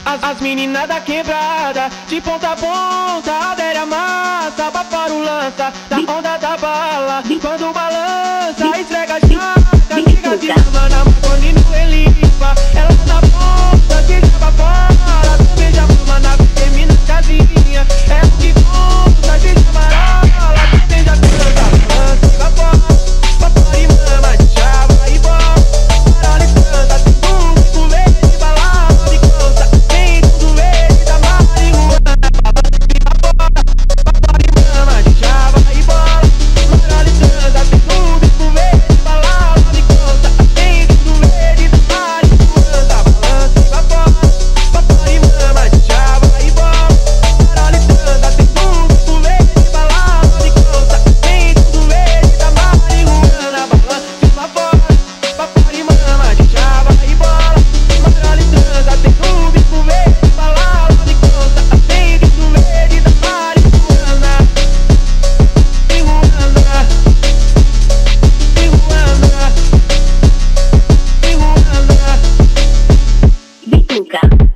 As meninas da quebrada, de ponta a ponta, adere a massa, para o lança, da onda da bala, quando balança, esfrega a chaca, fica de cama na Marconi no Elipa, ela na ponta, que leva fora, tu beija a mama na termina casinha, é o que conta, de chamarola, tu beija a canta, lança, vai fora, papai e mama, de chava e bola, para e canta, tem tudo verde, balada, me canta, tem tudo verde, da marihuana, papai e mama, de chava e bola, para e canta, tem tudo verde, balada, me canta, tem tudo verde, da marihuana, balança e vai fora, papai e mama, de chava e bola, para e canta, tem tudo verde, balada, me canta, tem tudo verde, da marihuana, balança e vai fora, papai e mama, de chava e bola, para e canta, tem tudo verde, balada, me canta, tem tudo verde, da marihuana, Bituca.